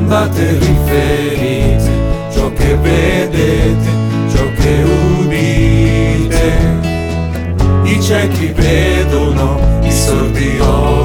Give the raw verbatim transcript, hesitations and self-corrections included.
andate riferite, ciò che vedete, ciò che udite. I ciechi vedono, i sordi odono,